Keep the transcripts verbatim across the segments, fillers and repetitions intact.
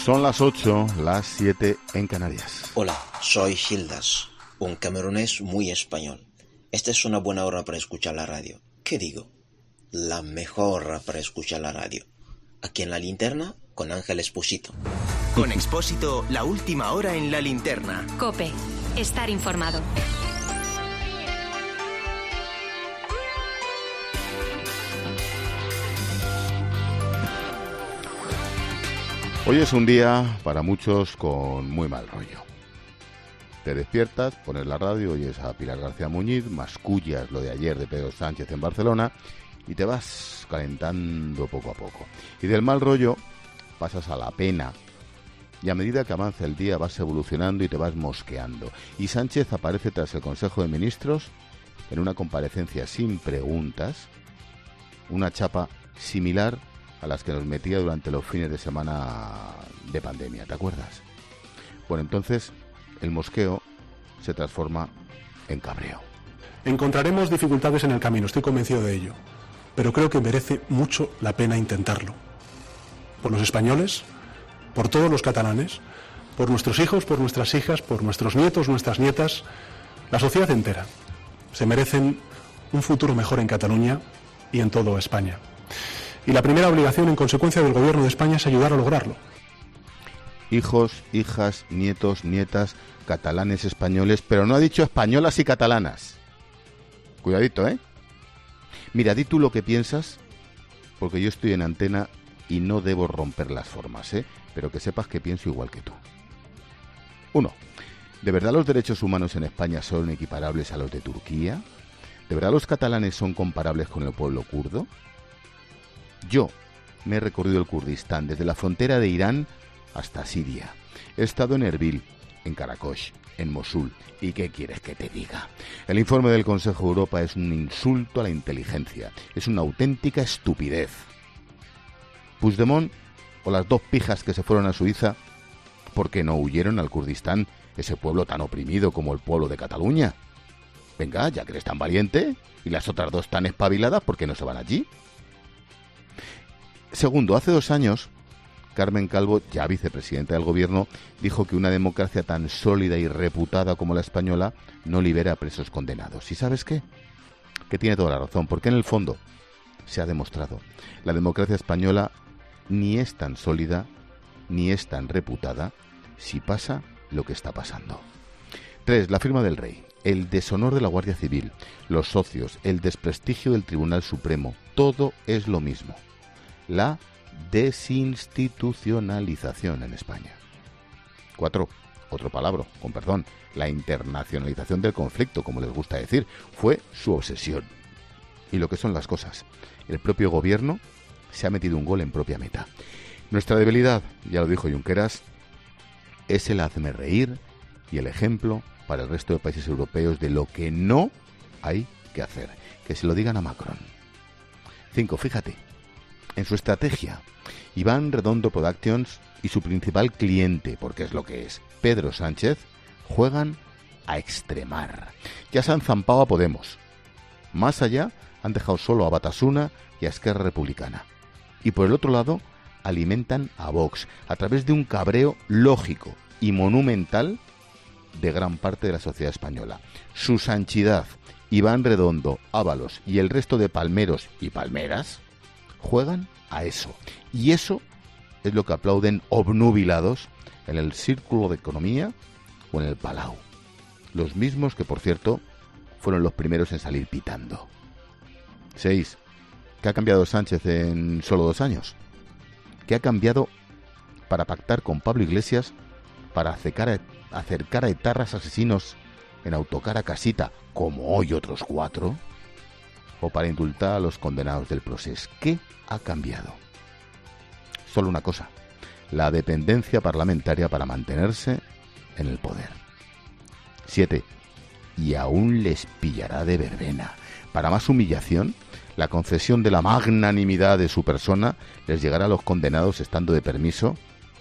Son las ocho, las siete en Canarias. Hola, soy Gildas, un camerunés muy español. Esta es una buena hora para escuchar la radio. ¿Qué digo? La mejor hora para escuchar la radio. Aquí en La Linterna, con Ángel Expósito. Con Expósito, la última hora en La Linterna. COPE, estar informado. Hoy es un día para muchos con muy mal rollo. Te despiertas, pones la radio, oyes a Pilar García Muñiz, mascullas lo de ayer de Pedro Sánchez en Barcelona y te vas calentando poco a poco. Y del mal rollo pasas a la pena y a medida que avanza el día vas evolucionando y te vas mosqueando. Y Sánchez aparece tras el Consejo de Ministros en una comparecencia sin preguntas, una chapa similar a las que nos metía durante los fines de semana de pandemia, ¿te acuerdas? Bueno, entonces el mosqueo se transforma en cabreo. Encontraremos dificultades en el camino, estoy convencido de ello, pero creo que merece mucho la pena intentarlo. Por los españoles, por todos los catalanes, por nuestros hijos, por nuestras hijas, por nuestros nietos, nuestras nietas, la sociedad entera. Se merecen un futuro mejor en Cataluña y en toda España. Y la primera obligación, en consecuencia, del Gobierno de España es ayudar a lograrlo. Hijos, hijas, nietos, nietas, catalanes, españoles, pero no ha dicho españolas y catalanas. Cuidadito, ¿eh? Mira, di tú lo que piensas, porque yo estoy en antena y no debo romper las formas, ¿eh? Pero que sepas que pienso igual que tú. Uno, ¿de verdad los derechos humanos en España son equiparables a los de Turquía? ¿De verdad los catalanes son comparables con el pueblo kurdo? Yo me he recorrido el Kurdistán desde la frontera de Irán hasta Siria. He estado en Erbil, en Karakosh, en Mosul. ¿Y qué quieres que te diga? El informe del Consejo de Europa es un insulto a la inteligencia. Es una auténtica estupidez. Puigdemont o las dos pijas que se fueron a Suiza, ¿por qué no huyeron al Kurdistán, ese pueblo tan oprimido como el pueblo de Cataluña? Venga, ya que eres tan valiente y las otras dos tan espabiladas, ¿por qué no se van allí? Segundo, hace dos años, Carmen Calvo, ya vicepresidenta del gobierno, dijo que una democracia tan sólida y reputada como la española no libera a presos condenados. ¿Y sabes qué? Que tiene toda la razón, porque en el fondo se ha demostrado. La democracia española ni es tan sólida, ni es tan reputada, si pasa lo que está pasando. Tres, la firma del rey, el deshonor de la Guardia Civil, los socios, el desprestigio del Tribunal Supremo, todo es lo mismo. La desinstitucionalización en España. Cuatro, otro palabra, con perdón, la internacionalización del conflicto, como les gusta decir, fue su obsesión. Y lo que son las cosas, el propio gobierno se ha metido un gol en propia meta. Nuestra debilidad, ya lo dijo Junqueras, es el hazme reír y el ejemplo para el resto de países europeos de lo que no hay que hacer. Que se lo digan a Macron. Cinco, fíjate. En su estrategia, Iván Redondo Productions y su principal cliente, porque es lo que es, Pedro Sánchez, juegan a extremar. Ya se han zampado a Podemos. Más allá, han dejado solo a Batasuna y a Esquerra Republicana. Y por el otro lado, alimentan a Vox a través de un cabreo lógico y monumental de gran parte de la sociedad española. Su sanchidad, Iván Redondo, Ábalos y el resto de palmeros y palmeras juegan a eso. Y eso es lo que aplauden obnubilados en el Círculo de Economía o en el Palau. Los mismos que, por cierto, fueron los primeros en salir pitando. Seis. ¿Qué ha cambiado Sánchez en solo dos años? ¿Qué ha cambiado para pactar con Pablo Iglesias para acercar a, acercar a etarras asesinos en autocar a casita, como hoy otros cuatro? ¿O para indultar a los condenados del Procés? ¿Qué ha cambiado? Solo una cosa, la dependencia parlamentaria para mantenerse en el poder. Siete. Y aún les pillará de verbena. Para más humillación, la concesión de la magnanimidad de su persona les llegará a los condenados estando de permiso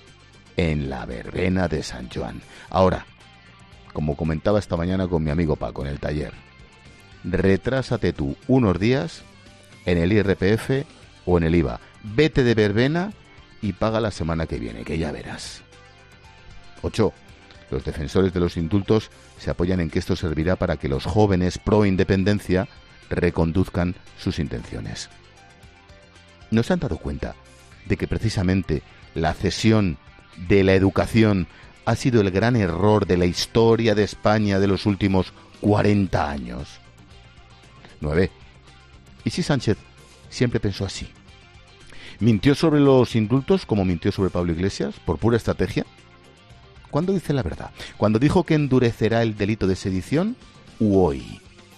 en la verbena de San Joan. Ahora, como comentaba esta mañana con mi amigo Paco en el taller, retrásate tú unos días en el I R P F o en el I V A. Vete de verbena y paga la semana que viene, que ya verás. ocho. Los defensores de los indultos se apoyan en que esto servirá para que los jóvenes pro independencia reconduzcan sus intenciones. ¿No se han dado cuenta de que precisamente la cesión de la educación ha sido el gran error de la historia de España de los últimos cuarenta años? nueve. ¿Y si Sánchez siempre pensó así? ¿Mintió sobre los indultos como mintió sobre Pablo Iglesias por pura estrategia? ¿Cuándo dice la verdad? ¿Cuando dijo que endurecerá el delito de sedición u hoy?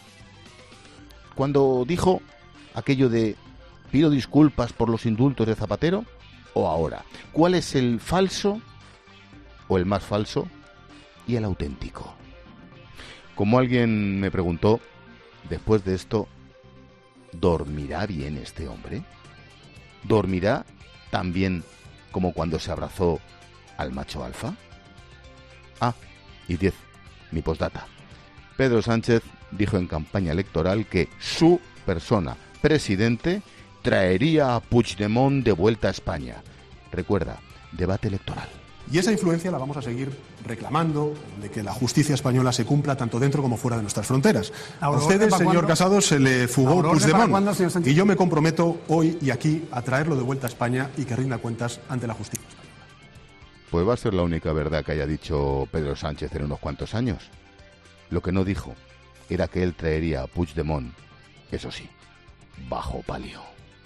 ¿Cuando dijo aquello de pido disculpas por los indultos de Zapatero o ahora? ¿Cuál es el falso o el más falso y el auténtico? Como alguien me preguntó, después de esto, ¿dormirá bien este hombre? ¿Dormirá tan bien como cuando se abrazó al macho alfa? Ah, y diez, mi postdata. Pedro Sánchez dijo en campaña electoral que su persona, presidente, traería a Puigdemont de vuelta a España. Recuerda, debate electoral. Y esa influencia la vamos a seguir reclamando, de que la justicia española se cumpla tanto dentro como fuera de nuestras fronteras. A ustedes, señor Casado, se le fugó Puigdemont. Y yo me comprometo hoy y aquí a traerlo de vuelta a España y que rinda cuentas ante la justicia española. Pues va a ser la única verdad que haya dicho Pedro Sánchez en unos cuantos años. Lo que no dijo era que él traería a Puigdemont, eso sí, bajo palio.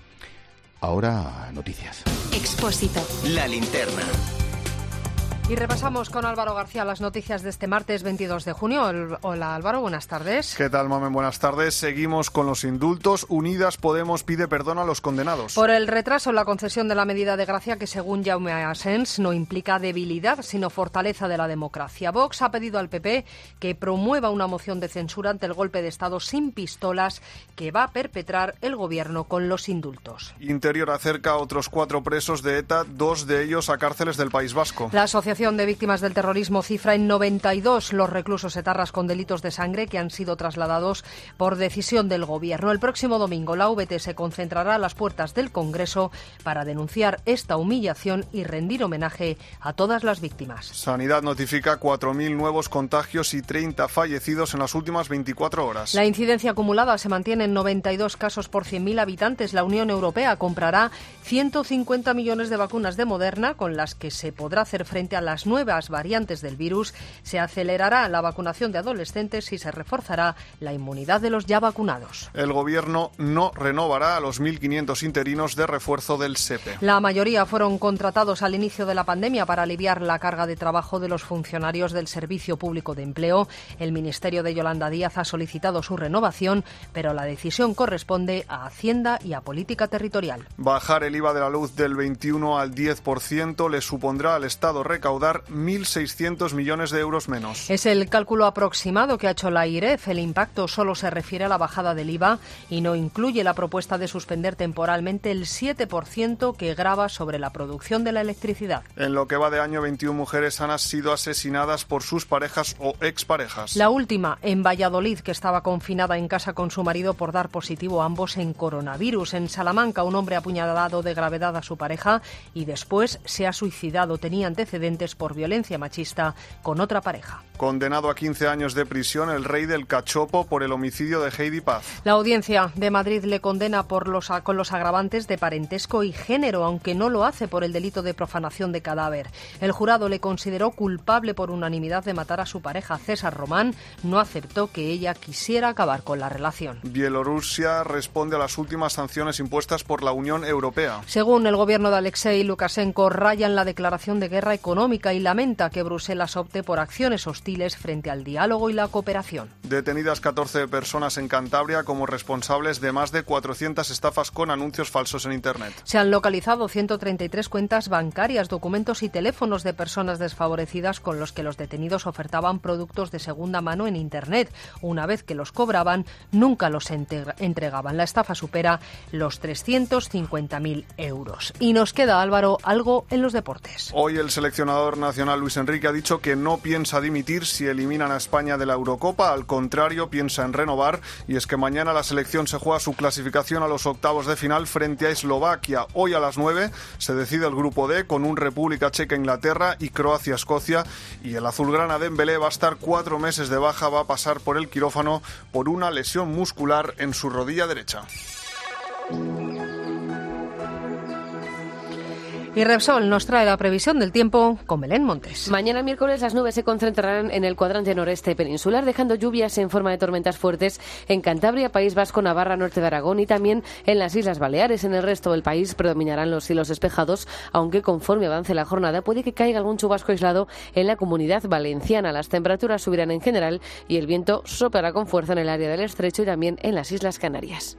Ahora, noticias. Expósito. La linterna. Y repasamos con Álvaro García las noticias de este martes veintidós de junio. Hola Álvaro, buenas tardes. ¿Qué tal, Mamen? Buenas tardes. Seguimos con los indultos. Unidas Podemos pide perdón a los condenados. Por el retraso en la concesión de la medida de gracia que, según Jaume Asens, no implica debilidad, sino fortaleza de la democracia. Vox ha pedido al P P que promueva una moción de censura ante el golpe de Estado sin pistolas que va a perpetrar el Gobierno con los indultos. Interior acerca a otros cuatro presos de ETA, dos de ellos a cárceles del País Vasco. La Asociación de Víctimas del Terrorismo cifra en noventa y dos los reclusos etarras con delitos de sangre que han sido trasladados por decisión del Gobierno. El próximo domingo la V T se concentrará a las puertas del Congreso para denunciar esta humillación y rendir homenaje a todas las víctimas. Sanidad notifica cuatro mil nuevos contagios y treinta fallecidos en las últimas veinticuatro horas. La incidencia acumulada se mantiene en noventa y dos casos por cien mil habitantes. La Unión Europea comprará ciento cincuenta millones de vacunas de Moderna, con las que se podrá hacer frente a las nuevas variantes del virus. Se acelerará la vacunación de adolescentes y se reforzará la inmunidad de los ya vacunados. El Gobierno no renovará a los mil quinientos interinos de refuerzo del S E P E. La mayoría fueron contratados al inicio de la pandemia para aliviar la carga de trabajo de los funcionarios del Servicio Público de Empleo. El Ministerio de Yolanda Díaz ha solicitado su renovación, pero la decisión corresponde a Hacienda y a Política Territorial. Bajar el I V A de la luz del veintiuno al diez por ciento le supondrá al Estado recaudar mil seiscientos millones de euros menos. Es el cálculo aproximado que ha hecho la AIREF. El impacto solo se refiere a la bajada del I V A y no incluye la propuesta de suspender temporalmente el siete por ciento que grava sobre la producción de la electricidad. En lo que va de año, veintiuna mujeres han sido asesinadas por sus parejas o exparejas. La última en Valladolid, que estaba confinada en casa con su marido por dar positivo a ambos en coronavirus. En Salamanca, un hombre ha apuñalado de gravedad a su pareja y después se ha suicidado. Tenía antecedentes por violencia machista con otra pareja. Condenado a quince años de prisión el rey del cachopo por el homicidio de Heidi Paz. La Audiencia de Madrid le condena por los, con los agravantes de parentesco y género, aunque no lo hace por el delito de profanación de cadáver. El jurado le consideró culpable por unanimidad de matar a su pareja. César Román no aceptó que ella quisiera acabar con la relación. Bielorrusia responde a las últimas sanciones impuestas por la Unión Europea. Según el gobierno de Alexei Lukashenko, rayan la declaración de guerra económica y lamenta que Bruselas opte por acciones hostiles frente al diálogo y la cooperación. Detenidas catorce personas en Cantabria como responsables de más de cuatrocientas estafas con anuncios falsos en Internet. Se han localizado ciento treinta y tres cuentas bancarias, documentos y teléfonos de personas desfavorecidas con los que los detenidos ofertaban productos de segunda mano en Internet. Una vez que los cobraban, nunca los entregaban. La estafa supera los trescientos cincuenta mil euros. Y nos queda, Álvaro, algo en los deportes. Hoy el seleccionador seleccionador nacional Luis Enrique ha dicho que no piensa dimitir si eliminan a España de la Eurocopa, al contrario, piensa en renovar, y es que mañana la selección se juega su clasificación a los octavos de final frente a Eslovaquia. Hoy a las nueve se decide el grupo D con un República Checa, Inglaterra y Croacia, Escocia, y el azulgrana Dembélé va a estar cuatro meses de baja, va a pasar por el quirófano por una lesión muscular en su rodilla derecha. Y Repsol nos trae la previsión del tiempo con Belén Montes. Mañana miércoles las nubes se concentrarán en el cuadrante noreste peninsular, dejando lluvias en forma de tormentas fuertes en Cantabria, País Vasco, Navarra, norte de Aragón y también en las Islas Baleares. En el resto del país predominarán los cielos despejados, aunque conforme avance la jornada puede que caiga algún chubasco aislado en la Comunidad Valenciana. Las temperaturas subirán en general y el viento soplará con fuerza en el área del Estrecho y también en las Islas Canarias.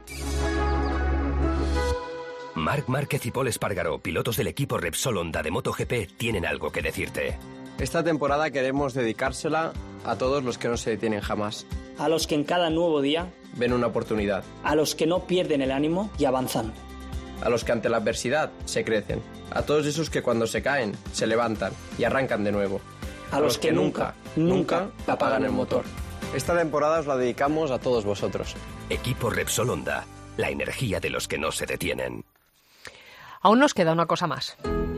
Marc Márquez y Pol Espargaró, pilotos del equipo Repsol Honda de MotoGP, tienen algo que decirte. Esta temporada queremos dedicársela a todos los que no se detienen jamás. A los que en cada nuevo día ven una oportunidad. A los que no pierden el ánimo y avanzan. A los que ante la adversidad se crecen. A todos esos que cuando se caen, se levantan y arrancan de nuevo. A, a los, los que, que nunca, nunca apagan el motor. Esta temporada os la dedicamos a todos vosotros. Equipo Repsol Honda, la energía de los que no se detienen. Aún nos queda una cosa más.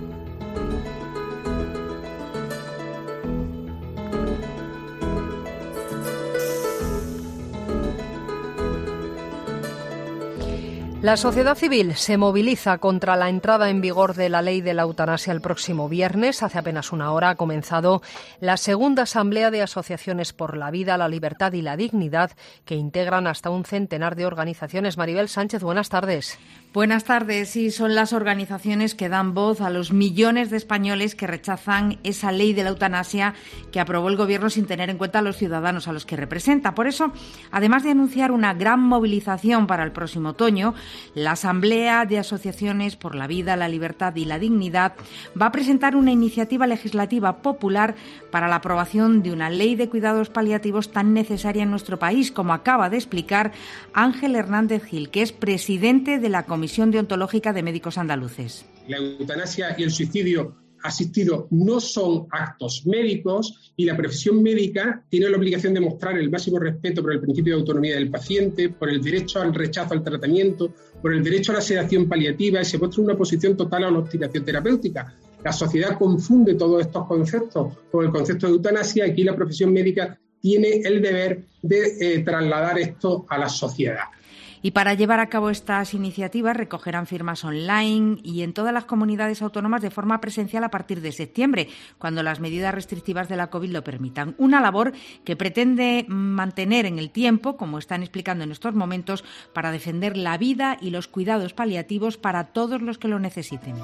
La sociedad civil se moviliza contra la entrada en vigor de la ley de la eutanasia el próximo viernes. Hace apenas una hora ha comenzado la segunda asamblea de asociaciones por la vida, la libertad y la dignidad, que integran hasta un centenar de organizaciones. Maribel Sánchez, buenas tardes. Buenas tardes. Y son las organizaciones que dan voz a los millones de españoles que rechazan esa ley de la eutanasia que aprobó el Gobierno sin tener en cuenta a los ciudadanos a los que representa. Por eso, además de anunciar una gran movilización para el próximo otoño, la Asamblea de Asociaciones por la Vida, la Libertad y la Dignidad va a presentar una iniciativa legislativa popular para la aprobación de una ley de cuidados paliativos tan necesaria en nuestro país, como acaba de explicar Ángel Hernández Gil, que es presidente de la Comisión Deontológica de Médicos Andaluces. La eutanasia y el suicidio asistido no son actos médicos y la profesión médica tiene la obligación de mostrar el máximo respeto por el principio de autonomía del paciente, por el derecho al rechazo al tratamiento, por el derecho a la sedación paliativa y se muestra una oposición total a la obstinación terapéutica. La sociedad confunde todos estos conceptos con el concepto de eutanasia y aquí la profesión médica tiene el deber de eh, trasladar esto a la sociedad. Y para llevar a cabo estas iniciativas recogerán firmas online y en todas las comunidades autónomas de forma presencial a partir de septiembre, cuando las medidas restrictivas de la COVID lo permitan. Una labor que pretende mantener en el tiempo, como están explicando en estos momentos, para defender la vida y los cuidados paliativos para todos los que lo necesiten.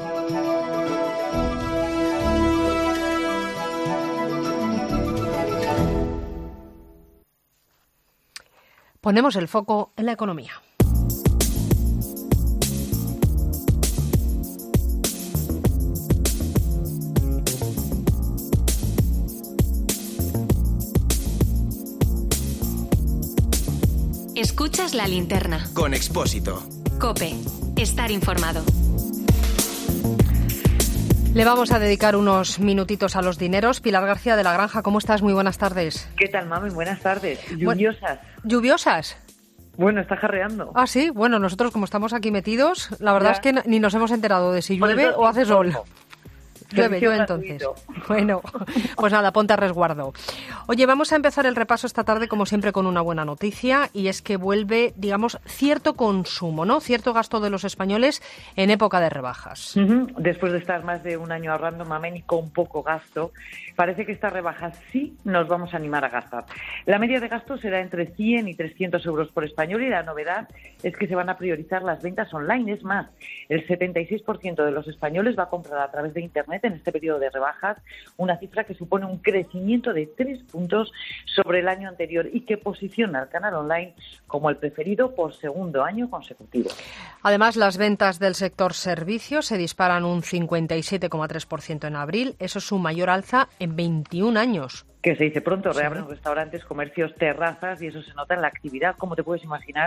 Ponemos el foco en la economía. Escuchas La Linterna. Con Expósito. COPE. Estar informado. Le vamos a dedicar unos minutitos a los dineros. Pilar García de la Granja, ¿cómo estás? Muy buenas tardes. ¿Qué tal, mami? Buenas tardes. Lluviosas. ¿Lluviosas? Bueno, está jarreando. Ah, sí. Bueno, nosotros como estamos aquí metidos, la verdad ya. es que ni nos hemos enterado de si llueve o hace sol. Llueve, llueve entonces. Bueno, pues nada, ponte a resguardo. Oye, vamos a empezar el repaso esta tarde, como siempre, con una buena noticia, y es que vuelve, digamos, cierto consumo, ¿no? Cierto gasto de los españoles en época de rebajas. Uh-huh. Después de estar más de un año ahorrando, mamén, y con poco gasto, parece que estas rebajas sí nos vamos a animar a gastar. La media de gasto será entre cien y trescientos euros por español y la novedad es que se van a priorizar las ventas online. Es más, el setenta y seis por ciento de los españoles va a comprar a través de Internet en este periodo de rebajas, una cifra que supone un crecimiento de tres puntos sobre el año anterior y que posiciona al canal online como el preferido por segundo año consecutivo. Además, las ventas del sector servicios se disparan un cincuenta y siete coma tres por ciento en abril. Eso es su mayor alza en veintiún años. Que se dice pronto, reabren restaurantes, comercios, terrazas y eso se nota en la actividad. Como te puedes imaginar,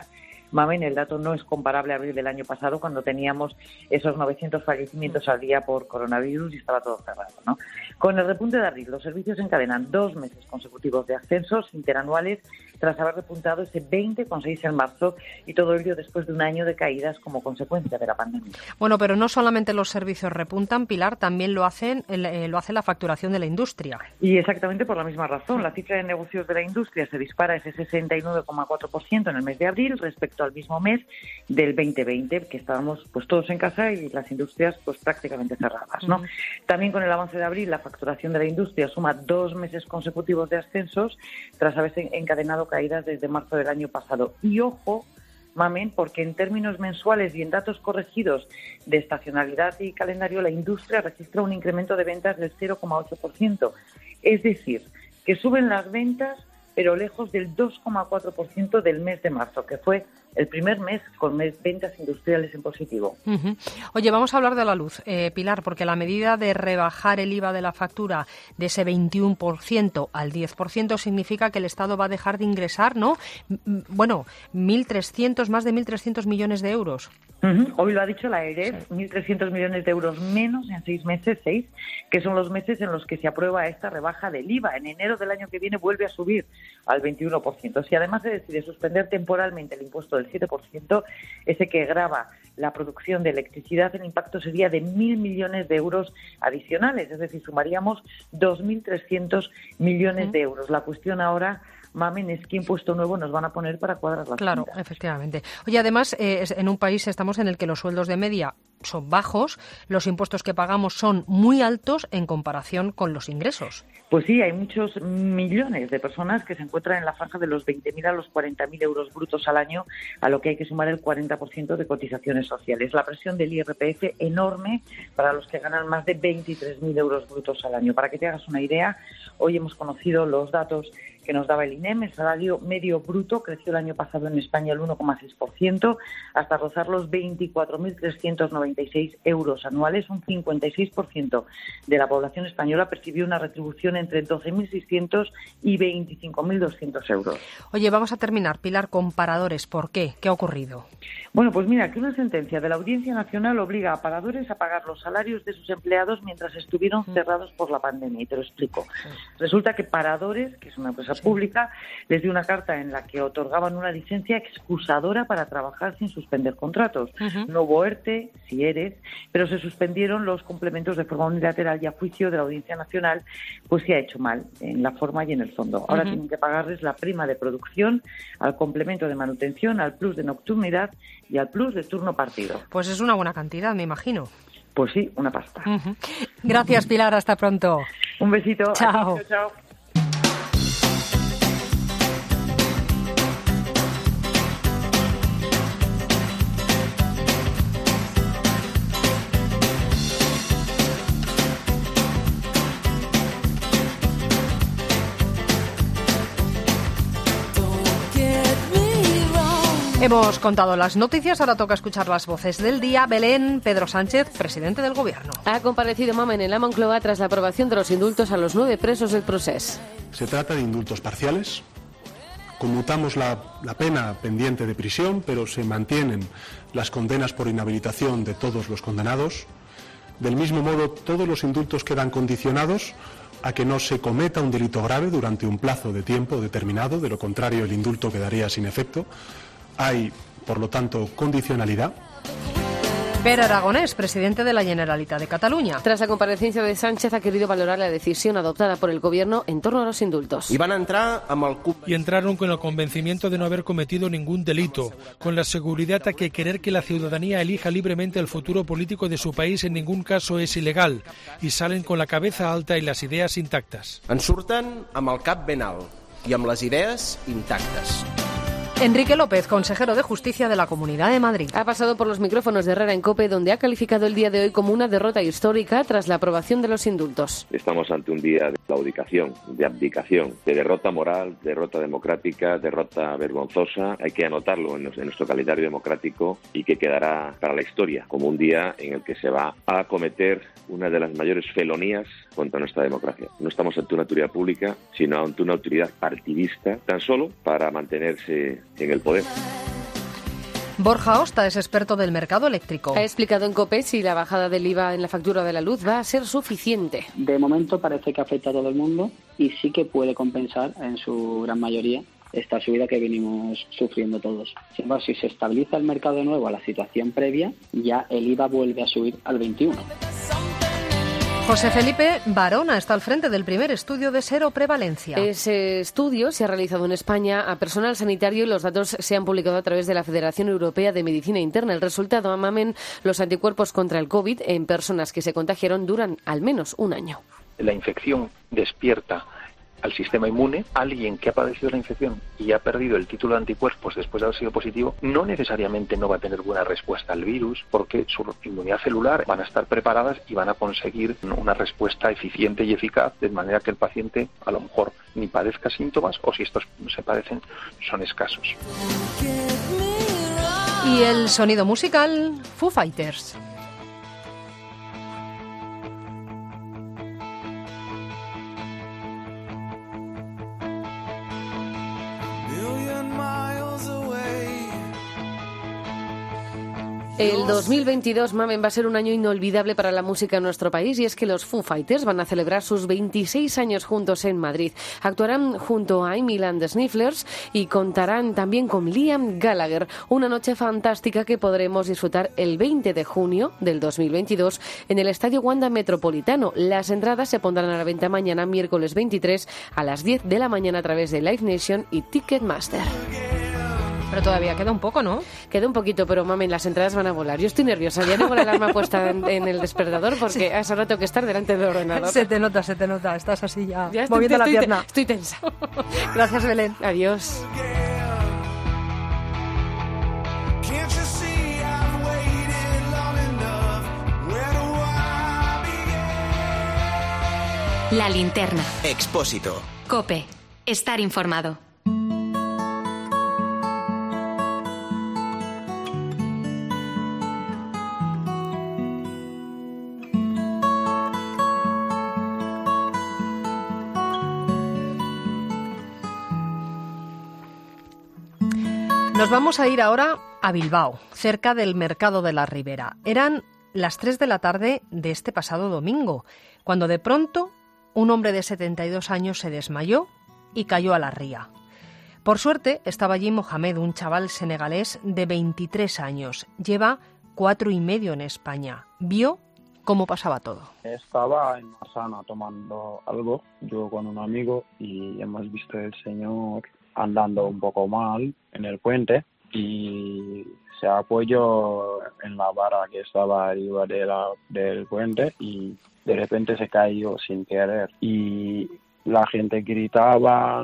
Mamen, el dato no es comparable a abril del año pasado, cuando teníamos esos novecientos fallecimientos al día por coronavirus y estaba todo cerrado, ¿no? Con el repunte de abril, los servicios encadenan dos meses consecutivos de ascensos interanuales tras haber repuntado ese veinte coma seis en marzo, y todo ello después de un año de caídas como consecuencia de la pandemia. Bueno, pero no solamente los servicios repuntan, Pilar, también lo hacen eh, lo hace la facturación de la industria. Y exactamente por la misma razón. La cifra de negocios de la industria se dispara ese sesenta y nueve coma cuatro por ciento en el mes de abril respecto al mismo mes del veinte veinte, que estábamos pues todos en casa y las industrias pues prácticamente cerradas, ¿no? Uh-huh. También con el avance de abril, la facturación de la industria suma dos meses consecutivos de ascensos tras haberse encadenado caídas desde marzo del año pasado. Y ojo, Mamen, porque en términos mensuales y en datos corregidos de estacionalidad y calendario, la industria registra un incremento de ventas del cero coma ocho por ciento. Es decir, que suben las ventas, pero lejos del dos coma cuatro por ciento del mes de marzo, que fue el primer mes con mes ventas industriales en positivo. Uh-huh. Oye, vamos a hablar de la luz, eh, Pilar, porque la medida de rebajar el I V A de la factura de ese veintiuno por ciento al diez por ciento significa que el Estado va a dejar de ingresar, ¿no? M- bueno, mil trescientos, más de mil trescientos millones de euros. Uh-huh. Hoy lo ha dicho la E R E F, mil trescientos millones de euros menos en seis meses, seis, que son los meses en los que se aprueba esta rebaja del I V A. En enero del año que viene vuelve a subir al veintiuno por ciento. Si además se decide suspender temporalmente el impuesto del siete por ciento, ese que grava la producción de electricidad, el impacto sería de mil millones de euros adicionales, es decir, sumaríamos dos mil trescientos millones de euros. La cuestión ahora, Mamen, es qué impuesto nuevo nos van a poner para cuadrar las Claro, cuentas. Efectivamente. Oye, además, eh, en un país estamos en el que los sueldos de media son bajos, los impuestos que pagamos son muy altos en comparación con los ingresos. Pues sí, hay muchos millones de personas que se encuentran en la franja de los veinte mil a los cuarenta mil euros brutos al año, a lo que hay que sumar el cuarenta por ciento de cotizaciones sociales. La presión del I R P F enorme para los que ganan más de veintitrés mil euros brutos al año. Para que te hagas una idea, hoy hemos conocido los datos que nos daba el I N E M. El salario medio bruto creció el año pasado en España el uno coma seis por ciento hasta rozar los veinticuatro mil trescientos noventa y seis euros anuales. Un cincuenta y seis por ciento de la población española percibió una retribución entre doce mil seiscientos y veinticinco mil doscientos euros. Oye, vamos a terminar, Pilar, con paradores. ¿Por qué? ¿Qué ha ocurrido? Bueno, pues mira, que una sentencia de la Audiencia Nacional obliga a paradores a pagar los salarios de sus empleados mientras estuvieron cerrados por la pandemia. Y te lo explico. Resulta que Paradores, que es una empresa pública, les dio una carta en la que otorgaban una licencia excusadora para trabajar sin suspender contratos. Uh-huh. No hubo ERTE, si eres, pero se suspendieron los complementos de forma unilateral y a juicio de la Audiencia Nacional, pues se ha hecho mal en la forma y en el fondo. Ahora uh-huh. tienen que pagarles la prima de producción, al complemento de manutención, al plus de nocturnidad y al plus de turno partido. Pues es una buena cantidad, me imagino. Pues sí, una pasta. Uh-huh. Gracias, Pilar. Hasta pronto. Un besito. Chao. Adiós, chao. Hemos contado las noticias, ahora toca escuchar las voces del día. Belén, Pedro Sánchez, presidente del Gobierno. Ha comparecido Mamen en la Moncloa tras la aprobación de los indultos a los nueve presos del Procés. Se trata de indultos parciales. Conmutamos la, la pena pendiente de prisión, pero se mantienen las condenas por inhabilitación de todos los condenados. Del mismo modo, todos los indultos quedan condicionados a que no se cometa un delito grave durante un plazo de tiempo determinado, de lo contrario el indulto quedaría sin efecto. Hay, por lo tanto, condicionalidad. Pere Aragonès, presidente de la Generalitat de Cataluña. Tras la comparecencia de Sánchez, ha querido valorar la decisión adoptada por el Gobierno en torno a los indultos. Y van a entrar amb el... Y entraron con el convencimiento de no haber cometido ningún delito, con la seguridad de que querer que la ciudadanía elija libremente el futuro político de su país en ningún caso es ilegal, y salen con la cabeza alta y las ideas intactas. En surten amb el cap ben alt i amb les idees intactes. Enrique López, consejero de Justicia de la Comunidad de Madrid. Ha pasado por los micrófonos de Herrera en COPE, donde ha calificado el día de hoy como una derrota histórica tras la aprobación de los indultos. Estamos ante un día de claudicación, de abdicación, de derrota moral, derrota democrática, derrota vergonzosa. Hay que anotarlo en nuestro calendario democrático y que quedará para la historia como un día en el que se va a cometer una de las mayores felonías contra nuestra democracia. No estamos ante una autoridad pública, sino ante una autoridad partidista, tan solo para mantenerse en el poder. Borja Osta es experto del mercado eléctrico. Ha explicado en COPE si la bajada del I V A en la factura de la luz va a ser suficiente. De momento parece que afecta a todo el mundo y sí que puede compensar en su gran mayoría esta subida que venimos sufriendo todos. Sin embargo, si se estabiliza el mercado de nuevo a la situación previa, ya el I V A vuelve a subir al veintiuno. José Felipe Barona está al frente del primer estudio de seroprevalencia. Ese estudio se ha realizado en España a personal sanitario y los datos se han publicado a través de la Federación Europea de Medicina Interna. El resultado, amamen, los anticuerpos contra el COVID en personas que se contagiaron duran al menos un año. La infección despierta al sistema inmune. Alguien que ha padecido la infección y ha perdido el título de anticuerpos después de haber sido positivo, no necesariamente no va a tener buena respuesta al virus, porque su inmunidad celular van a estar preparadas y van a conseguir una respuesta eficiente y eficaz, de manera que el paciente a lo mejor ni padezca síntomas, o si estos se padecen, son escasos. Y el sonido musical, Foo Fighters. El dos mil veintidós, mamen, va a ser un año inolvidable para la música en nuestro país, y es que los Foo Fighters van a celebrar sus veintiséis años juntos en Madrid. Actuarán junto a Emil and the Snifflers y contarán también con Liam Gallagher. Una noche fantástica que podremos disfrutar el veinte de junio del dos mil veintidós en el Estadio Wanda Metropolitano. Las entradas se pondrán a la venta mañana, miércoles veintitrés, a las diez de la mañana a través de Live Nation y Ticketmaster. Pero todavía queda un poco, ¿no? Queda un poquito, pero mamen, las entradas van a volar. Yo estoy nerviosa, ya tengo la alarma puesta en, en el despertador porque sí. A esa hora tengo que estar delante del ordenador. Se te nota, se te nota, estás así ya, ya estoy, moviendo estoy, la pierna. Estoy tensa. Gracias, Belén. Adiós. La linterna. Expósito. COPE. Estar informado. Nos vamos a ir ahora a Bilbao, cerca del Mercado de la Ribera. Eran las tres de la tarde de este pasado domingo, cuando de pronto un hombre de setenta y dos años se desmayó y cayó a la ría. Por suerte estaba allí Mohamed, un chaval senegalés de veintitrés años. Lleva cuatro y medio en España. Vio cómo pasaba todo. Estaba en Massana tomando algo, yo con un amigo, y hemos visto el señor andando un poco mal en el puente y se apoyó en la vara que estaba arriba de la, del puente y de repente se cayó sin querer y la gente gritaba.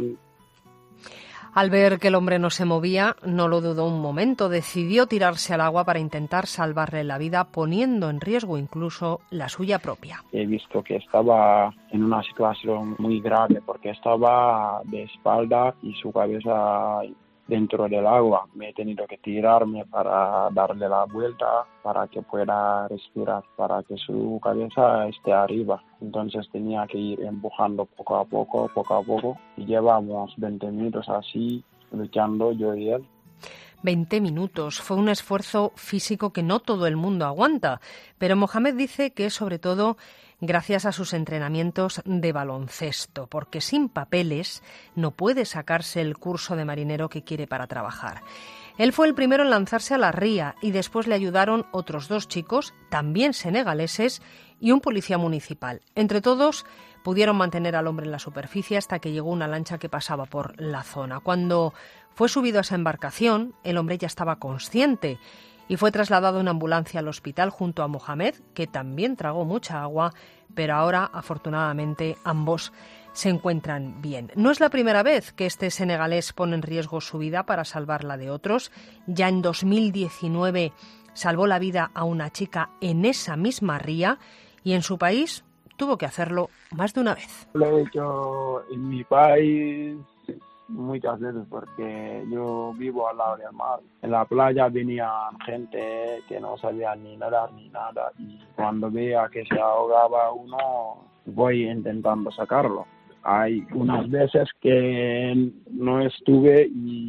Al ver que el hombre no se movía, no lo dudó un momento, decidió tirarse al agua para intentar salvarle la vida, poniendo en riesgo incluso la suya propia. He visto que estaba en una situación muy grave porque estaba de espalda y su cabeza dentro del agua. Me he tenido que tirarme para darle la vuelta para que pueda respirar, para que su cabeza esté arriba. Entonces tenía que ir empujando poco a poco, poco a poco. Y llevamos veinte minutos así, luchando yo y él. veinte minutos. Fue un esfuerzo físico que no todo el mundo aguanta. Pero Mohamed dice que es sobre todo gracias a sus entrenamientos de baloncesto, porque sin papeles no puede sacarse el curso de marinero que quiere para trabajar. Él fue el primero en lanzarse a la ría y después le ayudaron otros dos chicos, también senegaleses, y un policía municipal. Entre todos pudieron mantener al hombre en la superficie hasta que llegó una lancha que pasaba por la zona. Cuando fue subido a esa embarcación, el hombre ya estaba consciente y fue trasladado en ambulancia al hospital junto a Mohamed, que también tragó mucha agua, pero ahora, afortunadamente, ambos se encuentran bien. No es la primera vez que este senegalés pone en riesgo su vida para salvar la de otros. Ya en dos mil diecinueve salvó la vida a una chica en esa misma ría y en su país tuvo que hacerlo más de una vez. Lo he hecho en mi país muchas veces porque yo vivo al lado del mar. En la playa venían gente que no sabía ni nadar ni nada y cuando veía que se ahogaba uno voy intentando sacarlo. Hay unas veces que no estuve y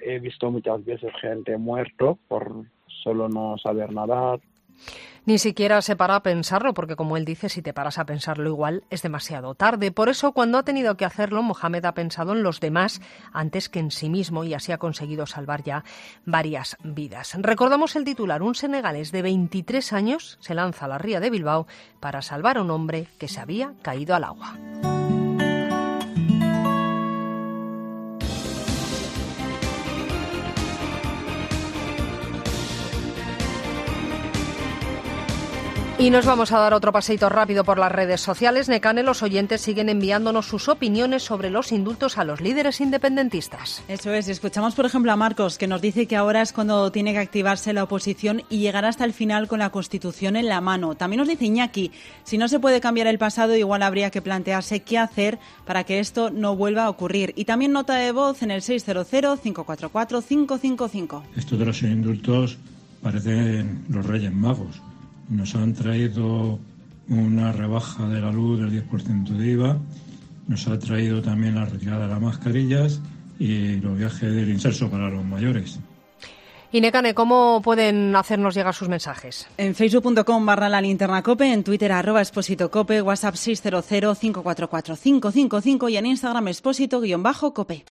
he visto muchas veces gente muerto por solo no saber nadar. Ni siquiera se para a pensarlo, porque como él dice, si te paras a pensarlo igual es demasiado tarde. Por eso, cuando ha tenido que hacerlo, Mohamed ha pensado en los demás antes que en sí mismo y así ha conseguido salvar ya varias vidas. Recordamos el titular: un senegalés de veintitrés años se lanza a la ría de Bilbao para salvar a un hombre que se había caído al agua. Y nos vamos a dar otro paseito rápido por las redes sociales. Nekane, los oyentes siguen enviándonos sus opiniones sobre los indultos a los líderes independentistas. Eso es. Escuchamos, por ejemplo, a Marcos, que nos dice que ahora es cuando tiene que activarse la oposición y llegar hasta el final con la Constitución en la mano. También nos dice Iñaki, si no se puede cambiar el pasado, igual habría que plantearse qué hacer para que esto no vuelva a ocurrir. Y también nota de voz en el seis cero cero, cinco cuatro cuatro, cinco cinco cinco. Esto de los indultos parecen los Reyes Magos. Nos han traído una rebaja de la luz del diez por ciento de I V A, nos ha traído también la retirada de las mascarillas y los viajes del inserso para los mayores. Y Nekane, ¿cómo pueden hacernos llegar sus mensajes? En facebook punto com barra la linterna cope, en Twitter arroba expósito cope, WhatsApp seis cero cero, cinco cuatro cuatro, cinco cinco cinco y en Instagram expósito guión bajo cope.